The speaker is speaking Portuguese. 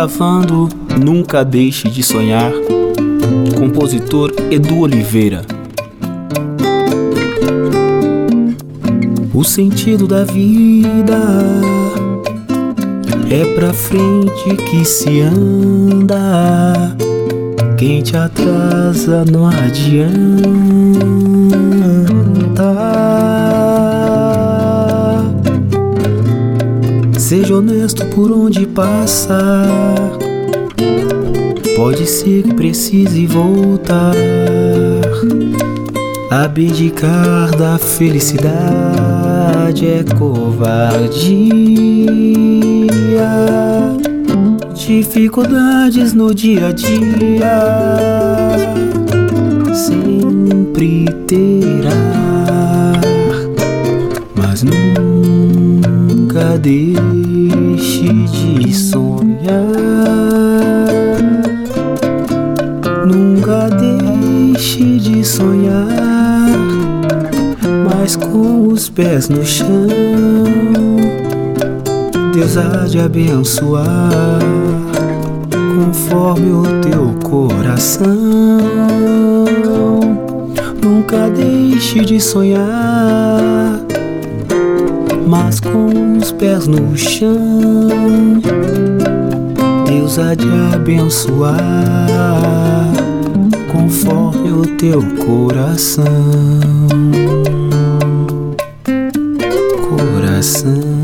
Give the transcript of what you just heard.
Gravando Nunca Deixe de Sonhar, compositor Edu Oliveira. O sentido da vida é pra frente que se anda, quem te atrasa não adianta. Seja honesto por onde passar, pode ser que precise voltar. Abdicar da felicidade é covardia. Dificuldades no dia a dia sempre terá, mas nunca deixe de sonhar. Nunca deixe de sonhar, mas com os pés no chão, Deus há de abençoar conforme o teu coração. Nunca deixe de sonhar, mas com os pés no chão, Deus há de abençoar conforme o teu coração.